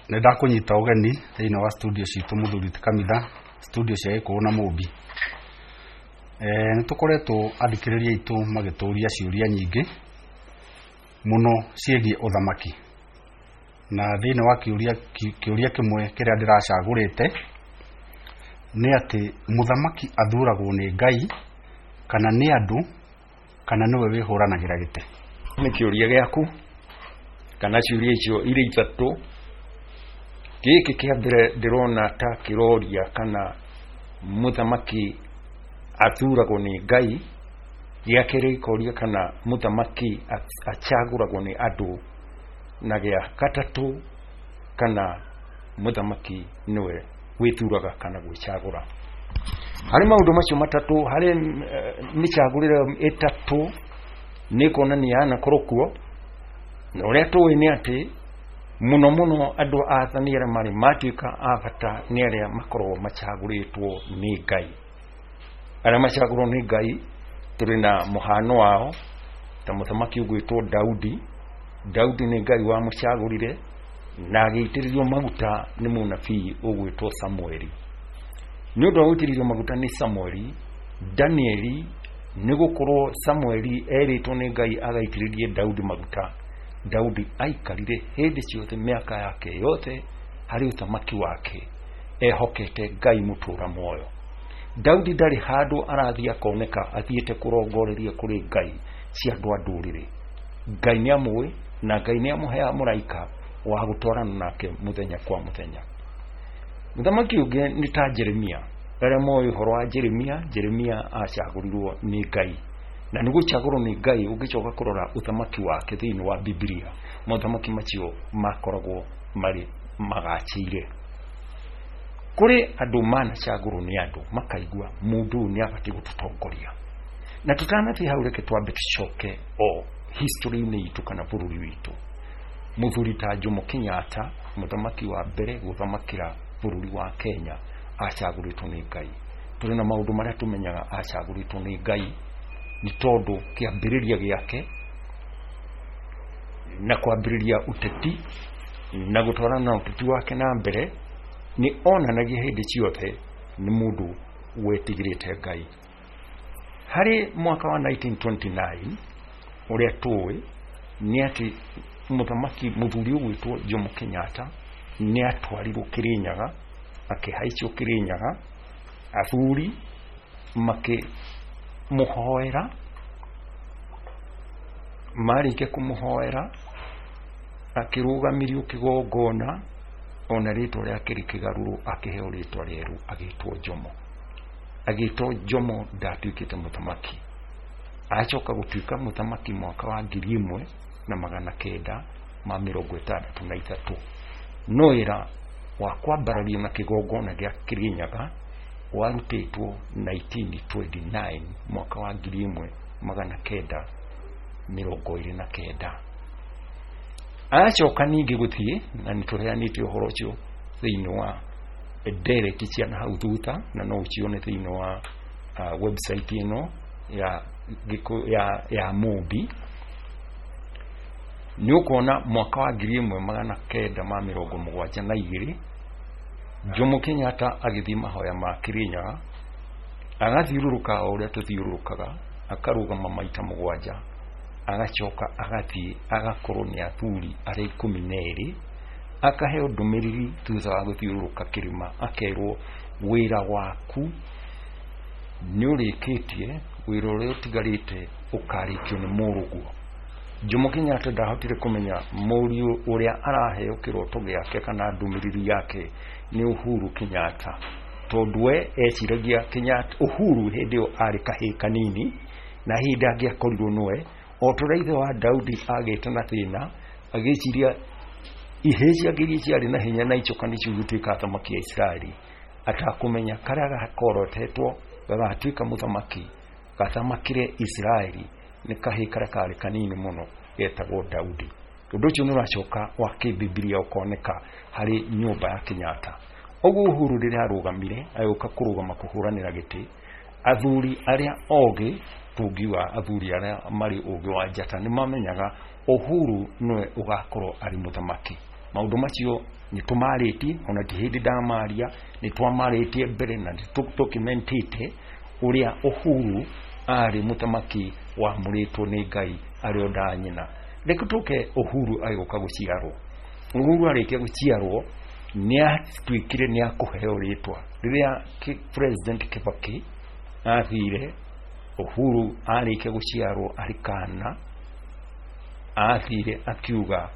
Nenda kunyita ugeni thiini wa studio citu Muthuri ti Kamitha, studio cia Gikuyu na Mumbi. Nitukoretwo athikiriria itu magituria ciuria nyingi muno ciegie uthamaki. Na thiini wa kiuria kimwe kiria ndiracagurite ni ati muthamaki athuragwo ni Ngai kana ni andu kana niwe wihuranagira gite. Ni kiuria giaku kana ciuria icio iri ithatu. Giki kia mbere ndirona ta kiroria kana muthamaki athuragwo ni Ngai, gia keri koria kana muthamaki achaguragwo ni andu, na gia gatatu kana muthamaki niwe withuraga kana gwicagura. Hari maundu macio matatu, hari micagurire itatu ni kuonania na kurokuo. Na uria tuwi ni ati muno andu athani aria mari matuika abata ni aria makorwo machaguritwo ni Ngai. Aria machagurwo ni Ngai turi na muhano wao ta muthamaki ugwitwo Daudi. Daudi ni Ngai wa muchagurire na agitiririo maguta ni munabii ugwitwo Samueli. Ni undu agitiririo maguta ni Samueli, Danieli ni gukorwo Samueli eritwo ni Ngai agaitiririe Daudi maguta. Daudi aikarire hindi ciothe miaka yake yothe hari utamaki wake ehokete Ngai mutura moyo. Daudi ndari handu arathia koneka athiete kurongoreria kuri Ngai cia andu andurire. Ngai ni amwe na Ngai ni amuhea muraika wa gutwarana nake muthenya kwa muthenya. Muthamaki ungi ni ta Jeremia. Aria moyo horo wa Jeremia acagurirwo ni Ngai. Na nigu chaguro ni Ngai ugicoka kurora uthamaki wake thiini wa Biblia. Muthamaki macio makoragwo mari magachire. Kuri andu mana chaguro ni andu makaigua mundu ni abati gututongoria. Na tutanathi haureke twambe tucoke history ni itu kana bururi witu. Muthuri ta Jomo Kenyatta, muthamaki wa mbere guthamakira bururi wa Kenya, acaguritwo ni Ngai. Turi na maundu maria tumenyaga acaguritwo ni Ngai ni tondu kiambiriria giake na kwambiriria uteti na gutwarana na uteti wake na mbere ni onanagia hindi ciothe ni mundu wetigirite Ngai. Hari mwaka wa 1929 uria tuwi ni ati muthamaki muthuri ugwitwo Jomo Kenyatta ni atwarirwo Kirinyaga, akihaicio Kirinyaga, athuri make muhoera, marike kumuhoera akirugamirio kigongona ona ritwa ria kirikigaruru akiheo ritwa rieru agitwo Jomo ndatuikite muthamaki. Acoka gutuika muthamaki mwaka wa 1963. Noira wa kwambararia na kigongona gia Kirinyaga warutitwo 1929 mwaka wa 1929. Acoka ningi guthie na nitureanite uhoro ucio thiini wa direct cia na hau thutha, na no ucione thiini wa website ino ya Mumbi. Ni ukona mwaka wa 1972 Jomo Kenyatta agithima hoya ma Kirinyaga, agathiururuka uria tuthiururukaga, akarugama maita mugwanja, agacoka agathie agakorwo ni athuri aria 12, akaheo ndumiriri thutha wa guthiururuka kirima, akerwo wira waku ni urikitie, wira uria utigarite ukarikio ni muruguo. Jomo Kenyatta ndahotire kumenya muriu uria araheo kiroto giake kana ndumiriri yake ni Uhuru Kenyatta, tondu we eciragia Kenyatta Uhuru hindio ari kahi kanini na hindi angiakorirwo noe o turaithe wa Daudi agite na thina agiciria iheci agiria ciari na hinya na icokani ciutuika athamaki ya Israeli, atakumenya karia gakorotetwo gagatuika muthamaki gathamakire Israeli ni kahi karia kari kanini muno getagwo Daudi. Undu ucio nuracoka wa kibiblia ukoneka hari nyumba ya Kenyatta. Ogu Uhuru riria arugamire ayoka kurugama kuhuranira giti, athuri aria ogi tugiwa athuri aria mari ogi wa njata ni mamenyaga Uhuru niwe ugakorwo ari muthamaki. maundu macio ni tumariti ona ti hindi ndamaria ni twamariti mbere na documentate uria Uhuru ari mutamaki wa muritwo ni Ngai ari onda nyina reke tuke Uhuru ayoka guciarwo Uhuru arikia guciarwo ni atwikire ni akuheo ritwa riria president Kibaki athire Uhuru arikia guciarwo ari kana athire akiuga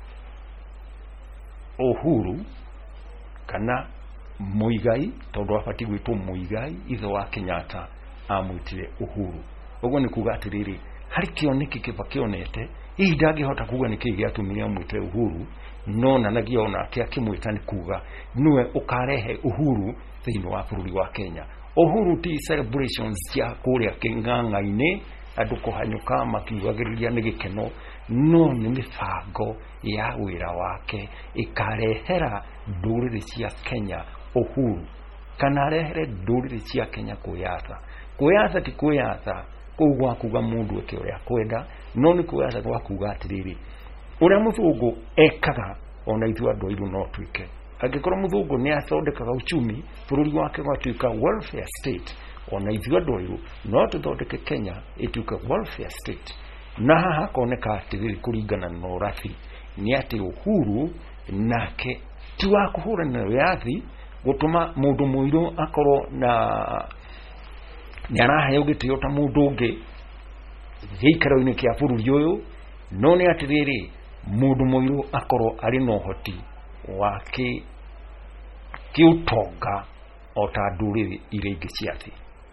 Uhuru kana Muigai tondu afati gwitwo Muigai ithe wa Kenyatta amwitire Uhuru uguo ni kuga atiriri hari kioneki Kibaki onete hii ndangihota kuga niki giatumire amwite Uhuru no na nagiona akimwita ni kuga niwe ukarehe Uhuru thiini wa bururi wa Kenya. Uhuru ti celebrations cia kuria King'ang'a-ini andu kuhanyuka makiugagiriria ni gikeno no ni mibango ya wira wake ikarehera nduriri cia Kenya Uhuru kana rehere nduriri cia Kenya kuyatha ti kuyatha kugwa kuga mundu eke uria kwenda no ni kuyatha kwa kuga atiriri uria muthungu ekaga ona ithu andu iru no twike angikorwo muthungu ni athondekaga uchumi bururi wake gwatuika welfare state ona ithu andu iru no tuthondeke Kenya ituika welfare state na haha koneka atiriri kuringana na urathi ni ati Uhuru nake tiwa kuhura na wiathi gutuma mundu muiru akorwo na nyaraha yogitio ta mundu ungi gikaro-ini kia bururi uyu no ni atiriri mundu muiru akorwo ari no hoti wake kiutonga ota nduriri iringi ciathi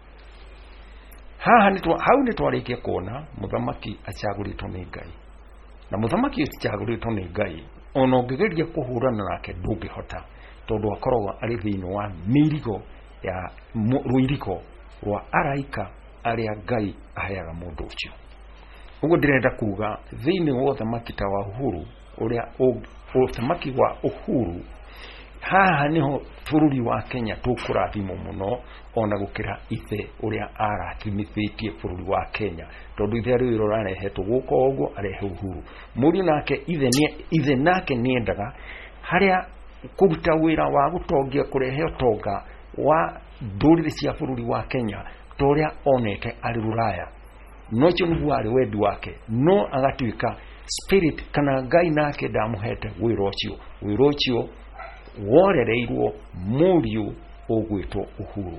haha hau ni twarikia kuona muthamaki achaguritwo ni Ngai na muthamaki achaguritwo ni Ngai ona ungigeria kuhurana nake ndungihota tondu akoragwo ari thiini wa mirigo ya ruiriko rwa araika aria Ngai aheaga mundu ucio uguo ndirenda kuga thiini wa uthamaki ta wa Uhuru uria uthamaki wa Uhuru haha niho bururi wa Kenya tukurathimo muno ona gukira ithe uria arathimithetie bururi wa Kenya tondu ithe riu rarehetwo guko uguo arehe Uhuru muri nake ithe nake niendaga haria kuruta wira wa gutongia kurehe utonga wa nduriri cia bururi wa Kenya toria onete ari Ruraya no cio niguo ari wendi wake no agatuika spirit kana Ngai nake ndamuhete wira ucio worereirwo muriu ugwitwo Uhuru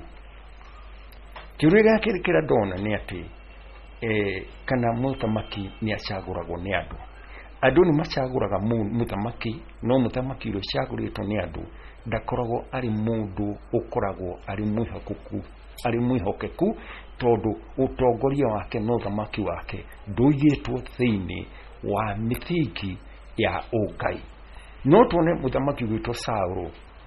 kiuriga kirikira dona ni ati kana muthamaki ni acaguragwo ni andu ni macaguraga muthamaki no muthamaki ro caguritwo ni andu ndakoragwo ari mundu ukoragwo ari mwihokeku tondu utongoria wake no thamaki wake nduigitwo thiini wa mithingi ya Ngai no tuone muthamaki gwitwo Sauro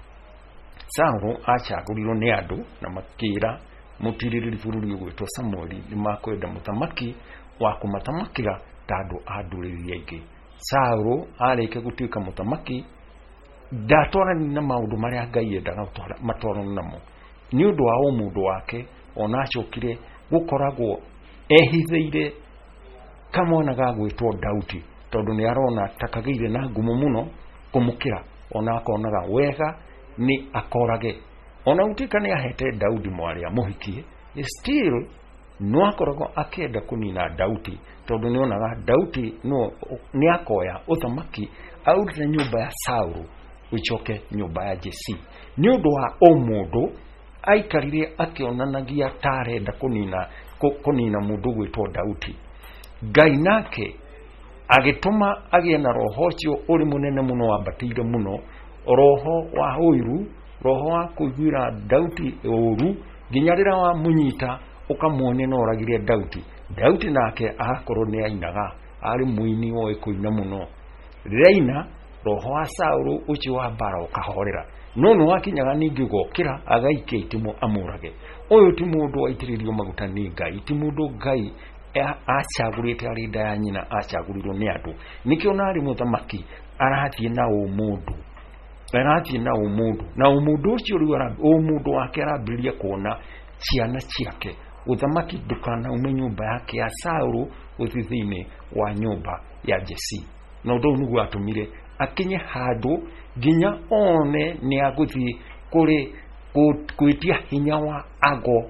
achagurirwo ni andu na makira mutiriri bururi gwitwo Samueli ni makwenda muthamaki wa kumathamakira tandu anduriri aingi Sauro areke gutuika muthamaki ndatwarani na maundu maria Ngai endaga matwarana namo ni undu wa umundu wake ona acokire gukoragwo ehithiire kamwana ga gwitwo Daudi tondu ni arona takageire na ngumu muno kumukira ona akonaga wega ni akorage ona utika ni ahete Daudi mwaria muhikie still no akoragwo akenda kunina Daudi tondu ni onaga Daudi no ni akoya uthamaki aurire nyumba ya Sauro uchoke nyumba ya Jesse ni undu wa omundu aikarire akionanagia tarenda kunina mundu gwitwo Daudi Ngai nake agituma agie na roho cio uri munene muno wambatire muno roho wa uiru roho wa kuiguira Daudi uru ginyarira wa munyita ukamuone no ragiria Daudi nake akorwo ni ainaga ari muini wo ikuina muno reina roho wa Sauro uci wa bara ukahorera no wakinyaga ningi gokira agaike itimo amurage uyu ti mundu waitiririo maguta ni Ngai ti mundu Ngai acagurite ari nda ya nyina acagurirwo ni andu nikio nari muthamaki arathie na umundu na umundu ucio riu umundu wake arambiriria kuona ciana ciake uthamaki dukana ume nyumba yake ya Sauro uthithini wa nyumba ya Jesse no ndo niguo atumire akinye handu ginya one ni aguthi kuri kwitia hinya wa ago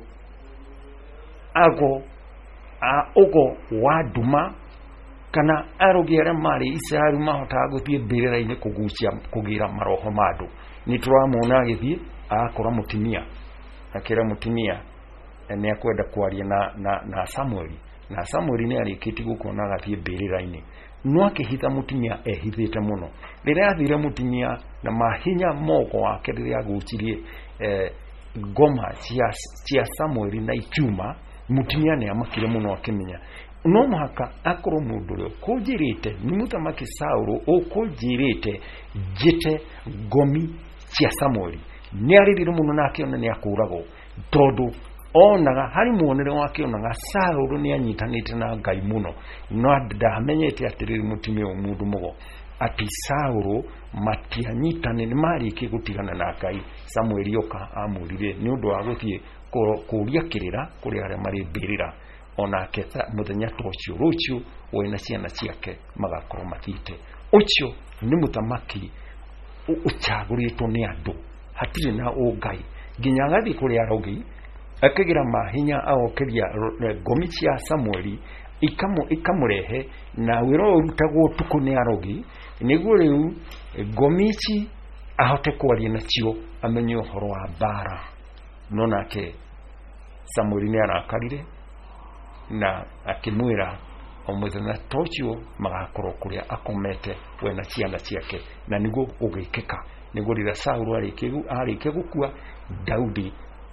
ogo wa duma kana arogiera mari Israeli mahota guthie mbirira-ini kugira maroho mandu ni turamona agithie akora mutimia akira mutimia ni akwenda kwaria na Samueli ni arikiti gukona agathie mbirira-ini no akihitha mutimia ehithite muno riria athire mutimia na mahinya moko wake riria aguchirie ngoma cia Samueli na ikiuma mutimia ni amakire muno akimenya no muhaka akorwo mundu rio kunjirite ni Muthamaki Saulu ukunjirite jite ngomi cia Samueli ni aririre muno nake ona ni akuragwo tondu onaga hari muonere wake onaga Saulu ni anyitanite na Ngai muno no ndamenyete atiriri mutimia mundu mugo ati Saulu matianyitane ni mariki gutigana na Ngai. Samueli yoka amurire ni undu wa guthie kuria kirira kuri aria mari mbirira ona ketha muthenya tocio rucio wena ciana ciake magakorwo mathite ucio ni Muthamaki uchaguritwo ni andu hatire na Ngai nginya agathi kuri arogi akigira mahinya aokeria ngomi cia Samueli ikamurehe na wiro urutagwo tuku ni arogi niguo riu ngomi ici ahote kwaria nacio amenye uhoro wa bara no nake Samueli ni arakarire na akimwira omuthenya tocio magakorwo kuria akomete wena ciana ciake na niguo ugikeka niguo rira Saulu arike gukua Daudi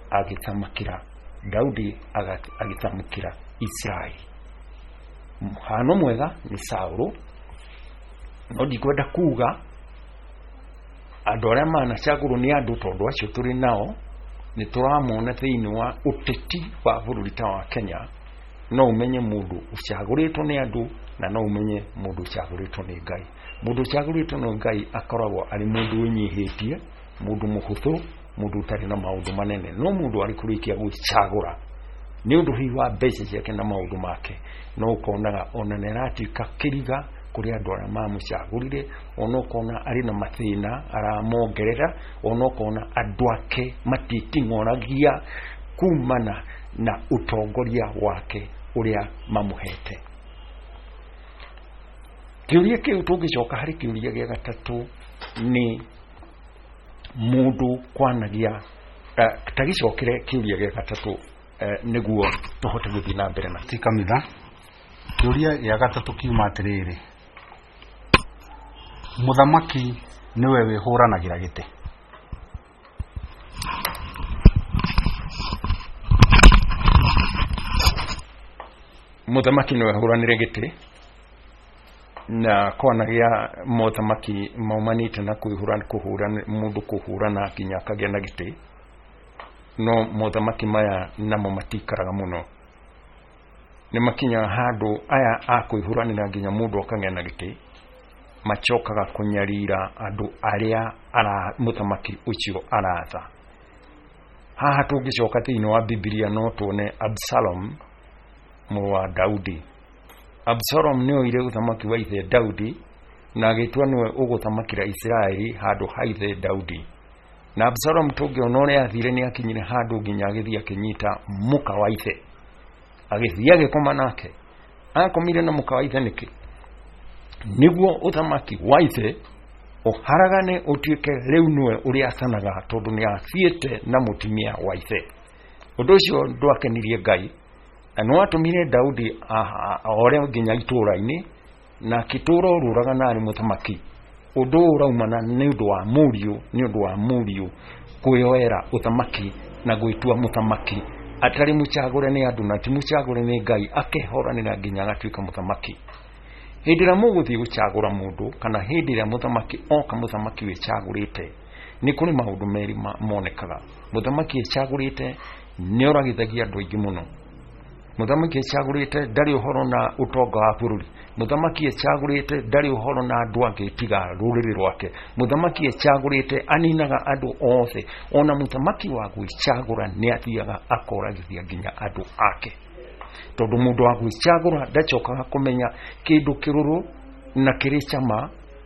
agithamukira Israeli. Hano mwega ni Saulu no ndikwenda kuga andu aria manacagurwo ni andu tondu acio turi nao ni turamona thiini wa uteti wa bururi ta wa Kenya no umenye mundu ucaguritwo ni andu na no umenye mundu ucaguritwo ni Ngai. Mundu ucaguritwo ni Ngai akoragwo ari mundu winyihitie mundu muhuthu mundu utari na maundu manene no mundu ari kurikia gucagura ni undu hi wa mbeca ciake na maundu make no ukonaga ona neratuika kiriga kuri andu aria mamucagurire ona ukona ari na mathina aramongerera ona ukona andu ake matitingoragia kumana na utongoria wake uria mamuhete. Kiuria kiu tungicoka hari kiuria gia gatatu ni mundu kwanagia tagicokire kiuria gia gatatu niguo tuhote guthii na mbere na tikamitha. Kiuria gia gatatu kiuma atiriri, Muthamaki niwe wihuranagira gite. Muthamaki niwe huranire gite na kwanagia Muthamaki maumanite na kuhurana mundu kuhurana kinya kagea na gite no Muthamaki maya namo matikaraga muno ni makinya handu aya akuihuranira nginya mundu akagea na gite machokaga kunyarira andu aria Muthamaki ucio aratha. Haha tungicoka thiini wa Biblia no tuone Absalom mwa Daudi. Absalom niwe ire uthamaki wa ithe Daudi na agitwa niwe uguthamakira Israeli handu haithe Daudi. Na Absalom tungiona uria athire ni akinyire handu nginya agithia kinyita muka wa ithe agithia gikoma nake akomire na muka wa ithe niki niguo uthamaki wa ithe uharagane utuike riu niwe uria athanaga tondu ni athiete na mutimia wa ithe. Undu ucio ndwakenirie Ngai no atumire Daudi ore nginya itura-ini na kitura ururaga nari muthamaki undu uraumana ni undu wa muriu kuyoera uthamaki na gwitua muthamaki atari muchagure ni andu na ti muchagure ni Ngai akehoranira nginya agatuika muthamaki. Hindi ria muguthii guchagura mundu kana hindi ria muthamaki oka muthamaki wicagurite ni kuri maundu meri monekaga. Muthamaki wicagurite ni oragithagia andu aingi muno. Muthamaki echagurite ndari uhoro na utonga wa bururi. Muthamaki echagurite ndari uhoro na andu angi tiga ruriri rwake. Muthamaki echagurite aninaga andu othe. Ona muthamaki wa gwicagura ni athiaga akoragithia nginya andu ake. Tondu mundu wa gwicagura ndachokaga kumenya kindu kiruru na kiri chama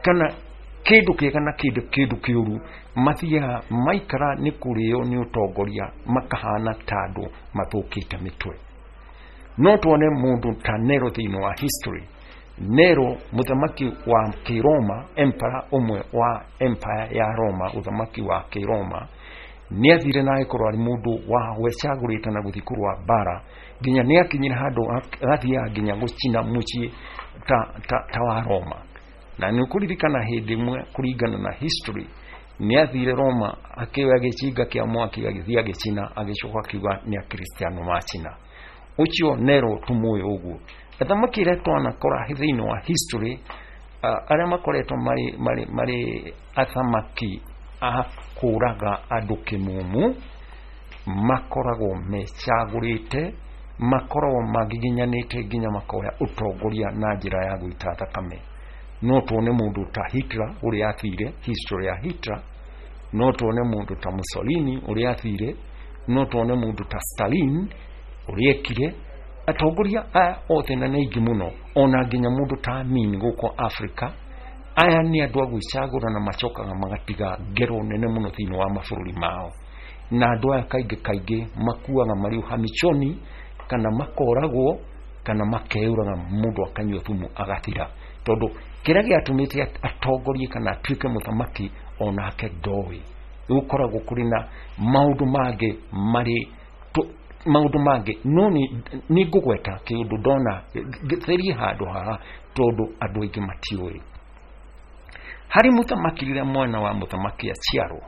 kana kindu kiega na kindu kiuru mathia maikara ni kurio ni utongoria makahana tando mathukite mitwe. No tuone mundu ta Nero thini wa history. Nero muthamaki wa Kiroma, emperor umwe wa empire ya Roma, uthamaki wa Kiroma, ni athire na ikorwo ari mundu wa wecagurite na guthikurwa bara ginya ni akinyira handu agathia ginya gucina muci ta wa Roma. Na ni kuririkana hindi mwe kuringana na history ni athire Roma akiwa gicinga kia mwaki agithia gicina agicoka kiuga ni akristiano macina. Ucio Nero tumuyo uguo athamaki retwa na kora thini wa history aria makoretwo mari athamaki akuraga andu kimumu makoragwo mecagurite makoragwo magiginyanite ginya makoya utongoria na njira ya guita thakame. No tuone mundu ta Hitler uri athire history ya Hitler, no tuone mundu ta Mussolini uri athire, no tuone mundu ta Stalin uri ekire atongoria othe na neigi muno ona ginya mundu ta Amin guko Africa. Aya ni andu agwicagura na macokaga magatiga ngero nene muno thini wa mabũrũri mao, na andu aya kaingĩ makuaga mari uhamichoni kana makoragwo kana makeuraga mundu akanyua thumu agathira, tondu kiria giatumite atongorie kana atuike muthamaki onake ndowi ukoragwo kuri na maundu mangĩ mari maundu mangĩ no ni ngugweta kiundu ndona theri handu haha tondu andu aingĩ matiũĩ. Hari muthamaki rĩrĩa mwana wa muthamaki aciarwo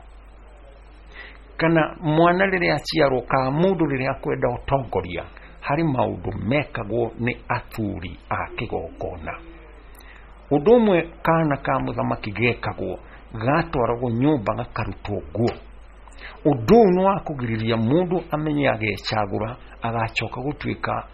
kana mwana rĩrĩa aciarwo ka mundu rĩrĩa akwenda utongoria, hari maundu mekagwo ni athuri a kigongona. Undu umwe kana ka muthamaki gekagwo gatwaragwo nyumba gakarutwo nguo. Undu no akugiriria mundu amenye agecagura agacoka gutuika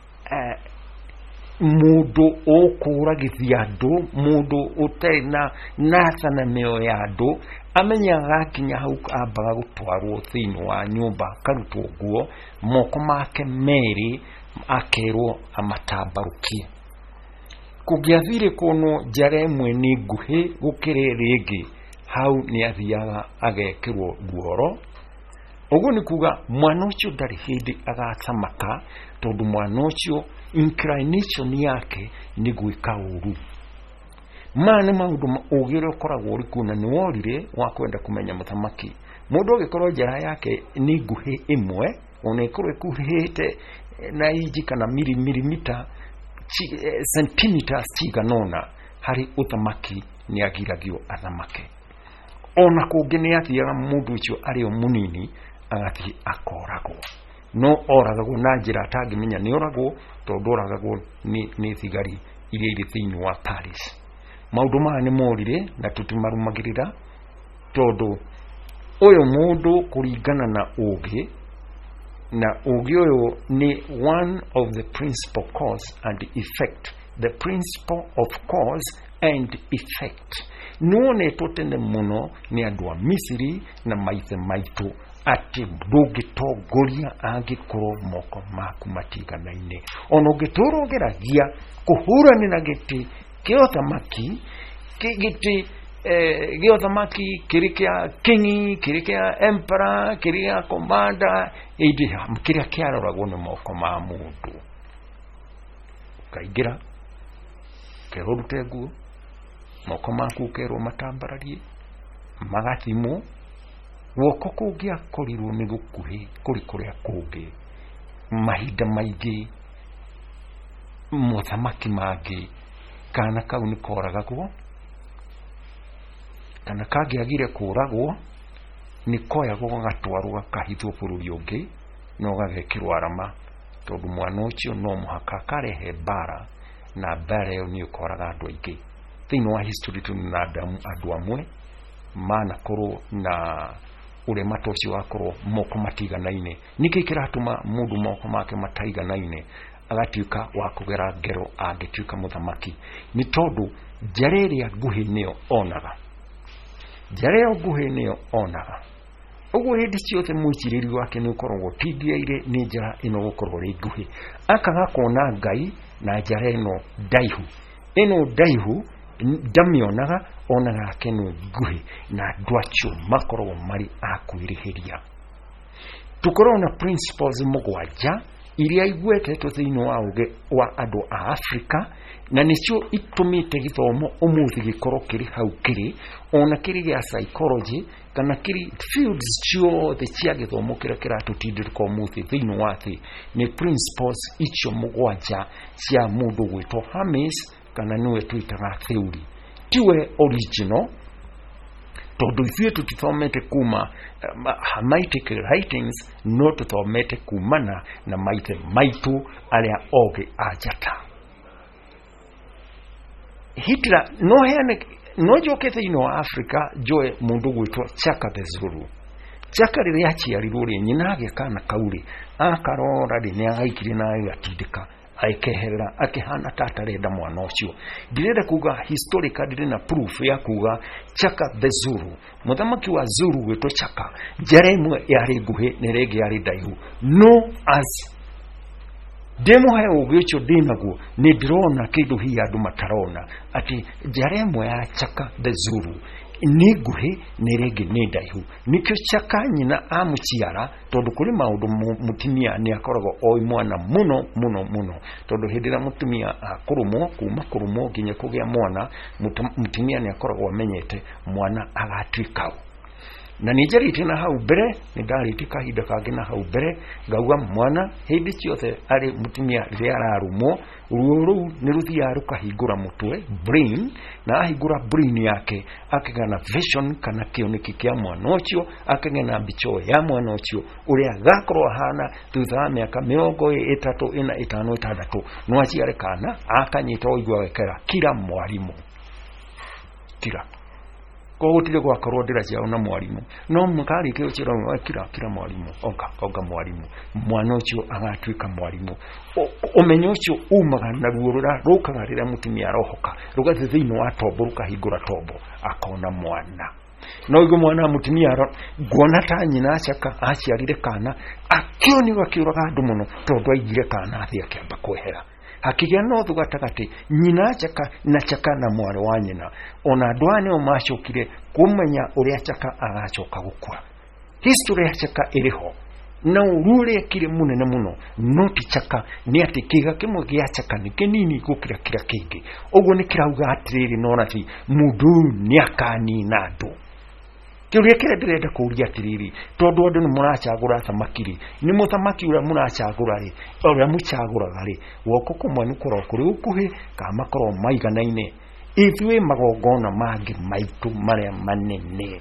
mundu okuragithia andu, mundu utari na thana meo ya andu, amenya agakinya hau ambaga gutwarwo thini wa nyumba karutwo nguo, moko make meri akerwo amatambarukie. Kugiathire kono njara imwe ni nguhi gukire ringi, hau ni athiaga agekirwo nguoro. Uguo ni kuga mwana ucio ndari hindi agathamaka tondu mwana ucio inclination yake ni gwika uru. Mane maundu ugire ukoragwo uri kuna ni worire wa kwenda kumenya muthamaki. Mundu ugikorwo njara yake ni nguhi imwe, ona ikorwo ikuhite na inji kana milimita centimeters ciganona, hari uthamaki ni agiragio athamake. Ona kungi ni athiaga mundu ucio ari o munini agathi akoragwo. No oragagwo na njira atangimenya ni oragwo tondu oragagwo ni thigari iria iri thini wa Paris. Maundu maya ni morire na tutimarumagirira tondu uyu mundu kuringana na ugi, na ugi uyu ni one of the principal cause and effect, the principle of cause and effect. Nuone totene muno ni andu a Misiri na maithe maitu ati ndũngĩtongoria angĩkorwo moko maku matiganaine. Ona ũngĩtũrũgĩragia kũhũrani na gĩtĩ kĩa ũthamaki, gĩtĩ gĩa ũthamaki kĩrĩ kĩa kingi, kĩrĩ kĩa emperor, kĩrĩ kĩa commander, kĩrĩa kĩaroragwo nĩ moko ma mũndũ. Kaingĩra kerũrute nguo, moko maku kerwo matambararie, magathimwo, guoko kungi akorirwo ni gukuhi kuri kuria kungi, mahinda maingi muthamaki mangi kana kau ni koragagwo, kana kangiagire kuragwo ni koyagwo gatwarwo gakahithwo bururi ungi no gagekirwo arama, tondu mwana ucio no muhaka karehe bara, na bara yo ni ukoraga andu aingi thini wa history tu na andu amwe mana korwo na ure matoci wakorwo moko matiganaine. Niki kiratuma mundu moko make mataiganaine agatuika wa kugera ngero angituika muthamaki? Ni tondu njara iria nguhi niyo onaga, njara iyo nguhi niyo onaga. Uguo hindi ciothe mwiciriri wake ni ukoragwo tindieire ni njara ino gukorwo ri nguhi, akaga kuona Ngai na njara ino ndaihu. Ino ndaihu ndamionaga onaga kenwe nguhi na dwacho makoro mari akwirihiria. Tukorona principles mugwanja iria igwete tuthiini wa uge wa andu a Africa na nicio itumite githomo umuthi gikoro kiri hau kiri ona kiri gia psychology kana kiri fields ciothe cia githomo kira kiratutindĩka umuthi thiini wa thi ni principles icio mugwanja cia mundu gwitwo Hermes kana niwe twitaga theory tiwe original tondu ithuĩ tutithomete kuma Hamitic writings no tuthomete kumana na maithe maitu aria oge ajata. Hitler no joke thiini wa Africa joe mundu gwitwo Chaka the Zulu. Chaka riria aciarirwo ri nyina agekana kauri akarora ri ni agaikire na agatindika aikeherera akihana tatarenda mwana ucio. Ndirenda kuga historical ndina proof ya kuga Chaka the Zulu muthamaki wa Zulu gwitwo Chaka jaremwe yari nguhi nerege yari ndaihu no as demo hayo ugicho dinaguo ni drona kindu hi andu matarona ati jaremwe ya Chaka the Zulu ni nguhi nerege ni ndaihu nikyo Chaka nyina amuciara tondu kuri maundu mutimia ni akoragwo oi mwana muno tondu hindira mutimia akurumo kuma kurumo nginya kugia mwana mutimia ni akoragwo amenyete mwana agatwikao na nijarite na hau mbere ni ndarite kahinda kangi na hau mbere ngauga mwana hindi ciothe ari mutimia ria ararumo ruo ni ruthia rukahingura mutwe brain na ahingura brain yake akigana vision kana kioneki kia mwana ucio akigana bicho ya mwana ucio uria gakorwo hana thutha miaka 30 4 5 6 no aciare kana akanyita oigwa wekera kila mwarimu kila ko gutire gwa korwo ndira ciao na mwarimu no mukari kio cira kira mwarimu oga mwarimu mwana ucio agatwika mwarimu umenyo ucio umaga na ruorura rukaga rira mutimia rohoka rugathe thiini wa tombo rukahingura tombo akona mwana no igo mwana mutimia gwona ta nyina Chaka aciarire kana akioni wakiuraga andu muno tondu aigire kana athia kiamba kwehera hakigia no thugatagati nyina Chaka na Chaka na mwari wa nyina ona ndwane o macokire kumenya uria Chaka agacoka gukura. History ya Chaka iriho na urure kire munene muno no ti Chaka ni ati kiga kimwe gia Chaka ni kinini gukira kira kingi uguo ni kirauga atiriri no nati mundu ni akani na ndu kiuria kire ndirenda kuuria atiriri tondu andu ni muracagura thamakiri ni muthamaki uria muracagura ri uria mucaguraga ri woko kumwe ni koro kuri ukuhi ka makoro maiganaine ithuĩ magongona mangi maitu maria manene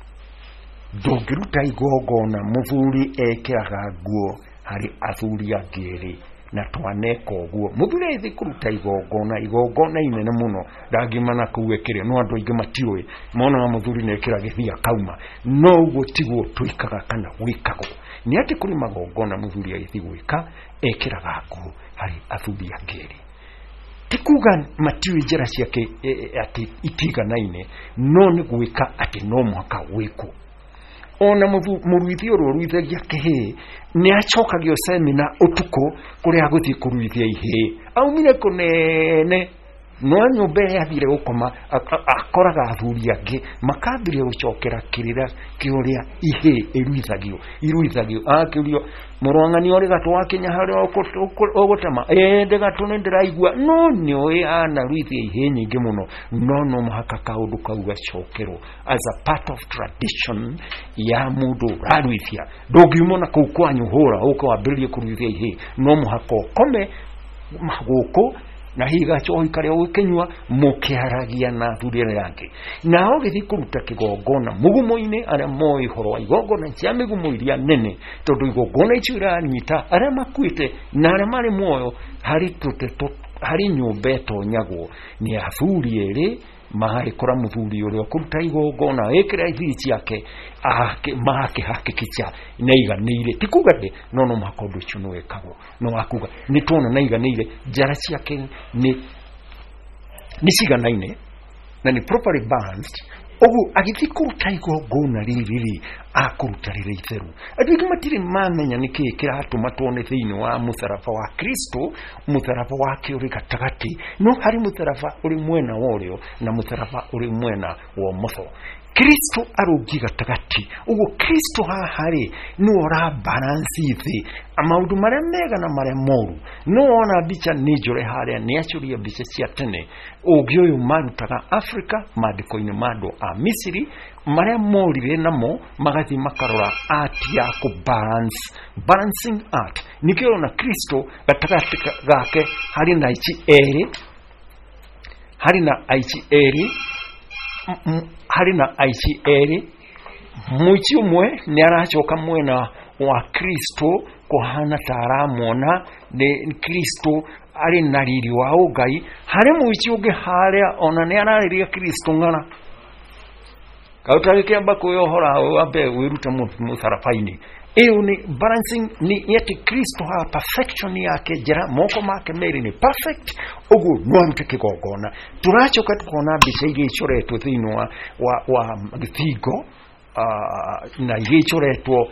ndũngĩruta igongona muthuri ekiraga nguo hari athuri angĩ na twaneka ũguo muthuri ithi kuruta igongona inene muno ndangimana kuwekire no andu aingi matiwe mona muthuri nekira githia kauma no ũguo tiguo twikaga kana gwikago ni ati kuri magongona muthuri aithi gwika ekiraga nguo hari athuri angĩ tikuga matiwe njira ciake ati itiganaine no ni gwika ati no mwaka wiko ona muruithi ruithagia kihi ni acokagio semina utuko kuria guthii kuruithia ihe aumire kunene no nyumba yathire gukoma akoraga athuri angi makambire gucokera kirira kiuria ihe iruithagio akiurio murwangani ori gatu wakinya hari ogutema ndegatu ni ndiraigua no ni oi ana ruithia ihe nyingi muno no muhaka kaundu kauga cokerwo as a part of tradition ya mundu raruithia ndungiumona kuu kwanyu hura uko wambiririe kuruithia ihe no muhaka ukome maguko na higa chohi kare ukenywa mukiaragia na thurire yake nao githi kuruta kigongona mugumo-ine aria moi horo wa igongona cia migumo iria nene tondu igongona icio nyita aria makuite na aria mari muoyo hari nyumba etonyagwo ni athuri eri mahari kora muthuri uria kuruta igongona ekira ithi ciake makihakikicha neiganire tikugate no makondo icio no wekagwo no wakuga ni tona neiganire njara ciake ni ciganaine na ni properly balanced ogu agithikuruta igongona riri akuruta riri itheru andũ matire mamenya niki kiratuma tuone thiini wa mũtharaba wa Kristo mũtharaba wake uri gatagati no hari mũtharaba uri mwena worio na mũtharaba uri mwena wa motho Kristo arugi gatagati ugo Kristo hari no ora balance ithi amaundu maria mega na maria moru no ona bicha nijore haria ni achuria bicha cia tene ogioyo marutaga Africa madiko-ini mando a Misiri maria morire namo magathi makarora art ya ku balancing art nikio na Kristo gatagati gake hari na ichi eri muichi umwe ni arachoka mwena wa Kristo kohana taramona de Kristo ari nariri wa ugai hari muichi uge haria ona ni arariria Kristo ngana kautari amba kuyohora abe wiruta mutharafaini iyo ni balancing ni yeti Kristo ha perfection yake jera moko make meri ni perfect ogu nwamte kigogona turachoka tukona bicha igichoretwo thiini wa githigo na igichoretwo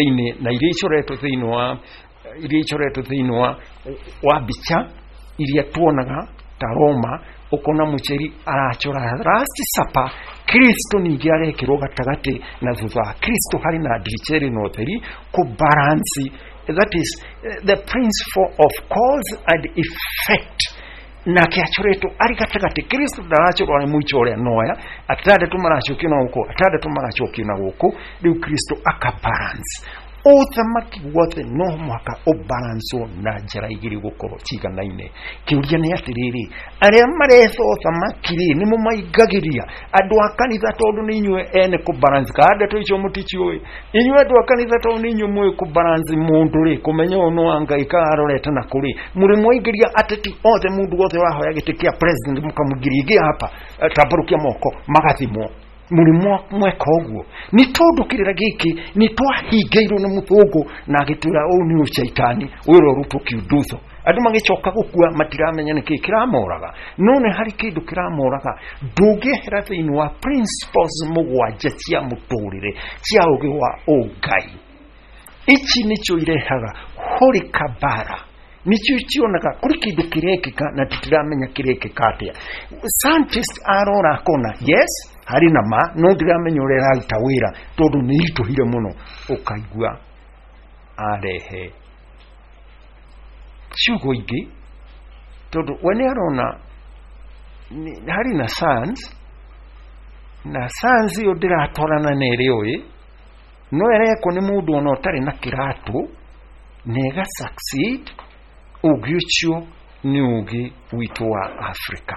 thiini wa bicha iria tuonaga ta Roma ukona mucheri arachora rasti sapa Kristo ningi arekirwo gatagati na thutha Kristo hari na dricheri no theri ku balance that is the principle of cause and effect na kiachoreto ari gatagati Kristo darachorwa ni muicho ore noya atade tumarachokio na uko atade tumarachokio na uko riu Kristo akabalance othamaki wote no mwaka obalanso na njira igiri gukoro ciganaine kiuria ni atiriri aria mareso othamaki ri ni mumaigagiria andu akanitha tondu ni inywe ene ku balance kada to icho mutichiwe inywe andu akanitha tondu ni inywe mwe ku balance mundu ri kumenya ono anga ikaroreta na kuri muri mwigiria ateti othe mundu wothe wahoya gitikia president mukamugirigia hapa tabarukia moko magathimo muri mweka oguo ni tondu kirira giki ni twahingeirwo ni muthugu na agitwira ni ucaitani wiro ruto kiudutho andu magicoka gukua matiramenya niki kiramoraga none hari kindu kiramoraga ndungihera thiini wa principles mugwanja cia muturire cia ugi wa ugai ichi nicho irehaga hori kabara nicho cionaga kuri kindu kirekika na tutiramenya kirekika atia scientist arora kona yes hari na ma no ndiramenya urera ruta wira tondu ni ituhire muno ukaigua arehe ciugo ingi tondu wene arona hari na science yo ndiratorana nere oyi no ereko ni mundu ono tari na kiratu nega succeed ugiucho ni ugi witu wa Africa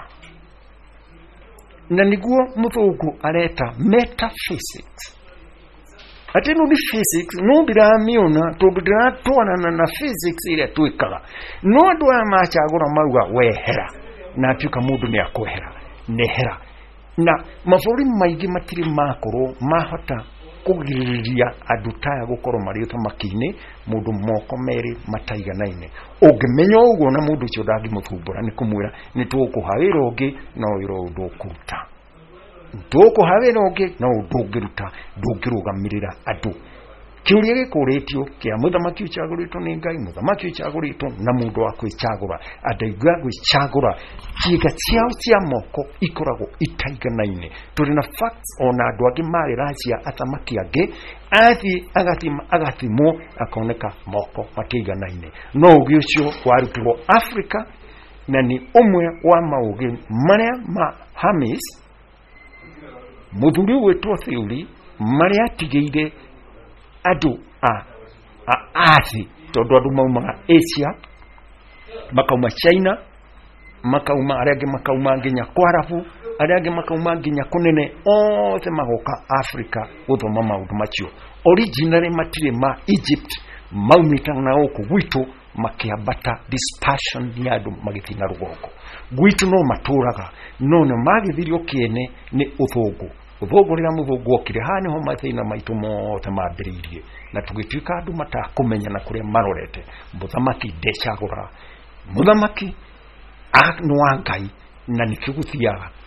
na niguo muthugu areta metaphysics atenu ni physics no biramiona tondu ndiratwarana na physics ile twikaga no andu amachagura mauga wehera na atuka mundu ni akwehera nehera na mavuri maigi matiri makoro mahota kugiriria andu taya gukoro mari uthamakine mundu moko meri mataiganaine ungimenya uguo na mundu ucio ndangi muthumbura ni kumwira ni tukuhawira ungi no wiro ndukuruta tukuhawira ungi no ndungiruta ndungirugamirira andu kiuria gikuritio kia muthamaki uchaguritwo ni Ngai muthamaki uchaguritwo na mundu wa kwicagura andaigua gwicagura ciiga ciao cia moko ikoragwo itaiganaine turi na facts ona andu angi mari Russia athamaki angi agathimo akoneka moko matiiganaine no ugi ucio warutirwo Africa na ni umwe wa maugi maria ma Hamis muthuri wetwo theory maria atigeire adu athi tondu andu maumaga Asia makauma China makauma arege makauma nginya kwarafu arege makauma nginya kunene othe magoka Africa guthoma maundu macio originally matire ma Egypt maumita na oku gwitu makiambata dispersion ya andu magithina rugongo gwitu no maturaga none magithirio kiene ni uthugu ubogorera muthugu okire hani ho mathina maitu mothe mambiririe na tugituika andu matakumenya na kuria marorete muthamaki ndecagura muthamaki no Ngai na nikiguthiaga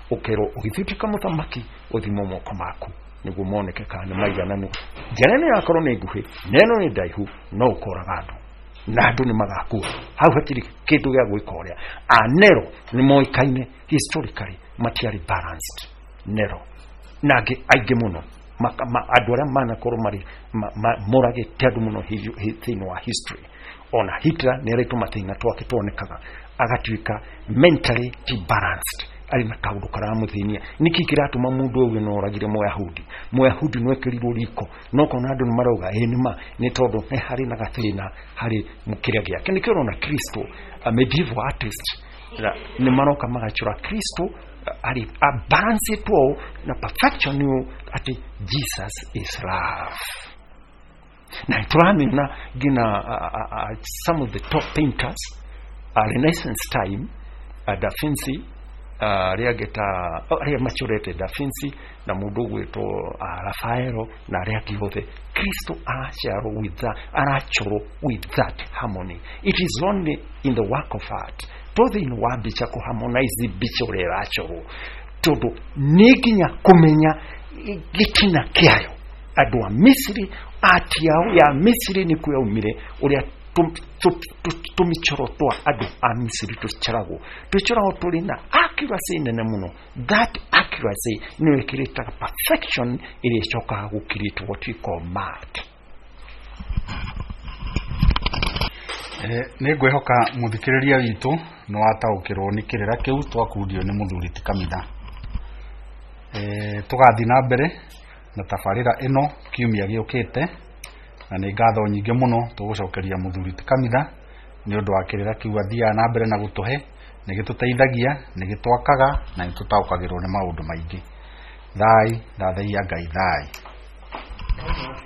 ukero ugithutika muthamaki uthimo moko maku niguo moneke kana maigananu njerene yakorwo ni nguhi neno ni ndaihu no ukoraga andu na andu ni magakua hau hatiri kindu gya gwika uria Nero ni moikaine historically matiari balanced Nero nage aige muno andu aria manakorwo mari moragite andu muno thini wa history ona Hitler ni arituma thina twake tuonekaga agatuika mentally balanced ari na kaundu karamuthinia niki kiratuma mundu uyu no ragire Muyahudi no ekirirwo riko no kona andu marauga nima ni tondu he hari na gathina hari mukiria giake nikio rona Kristo a medieval artist ni maroka magachura Kristo ari a balance to na perfection ati Jesus is love. Na turamina gina some of the top painters Renaissance time Da Vinci reageta machorete Da Vinci na mundu gwito Rafaelo na reagiothe Kristo aracharo with that arachoro with that harmony. It is only in the work of art tothi no wabicha ko harmonize bichore rachoro todo niginya kumenya gitina kiayo andu a Misiri ati yao ya Misiri ni kuyaumire uria tumichoro twa andu a Misiri tucharago tuli na accuracy nene muno. That accuracy ni ikireta perfection ili choka gukirita what we call art. Ni ngwihoka muthikiriria witu no ataukirwo ni kirira kiu twakundio ni muthuri ti Kamitha. Tugathi na mbere na tabarira ino kiumia giukite na ni ngatho nyingi muno tugucokeria muthuri ti Kamitha ni undu wa kirira kiu athia na mbere na gutuhe ni gituteithagia ni gitwakaga na nitutaukagirwo ni maundu maingi. Thai ndathaia Ngai thai.